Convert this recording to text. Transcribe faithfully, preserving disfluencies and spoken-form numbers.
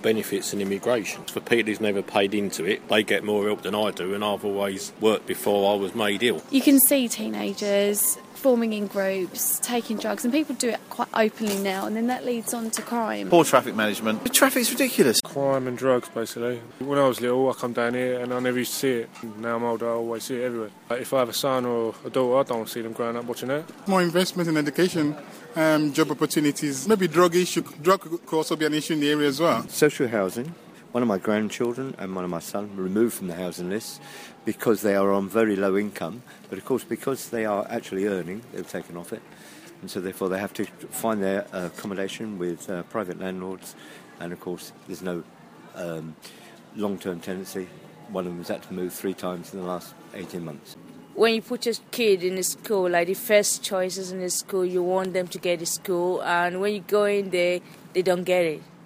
Benefits and immigration. For people who's never paid into it, they get more help than I do, and I've always worked before I was made ill. You can see teenagers forming in groups, taking drugs, and people do it quite openly now, and then that leads on to crime. Poor traffic management. The traffic's ridiculous. Crime and drugs, basically. When I was little, I come down here and I never used to see it. Now I'm older, I always see it everywhere. Like if I have a son or a daughter, I don't want to see them growing up watching that. More investment in education, um, job opportunities. Maybe drug issue. Drug could also be an issue in the area as well. Social housing. One of my grandchildren and one of my sons were removed from the housing list because they are on very low income. But of course, because they are actually earning, they've taken off it. And so therefore they have to find their uh, accommodation with uh, private landlords. And of course, there's no um, long-term tenancy. One of them's had to move three times in the last eighteen months. When you put your kid in a school, like the first choices in the school, you want them to get to school. And when you go in there, they don't get it.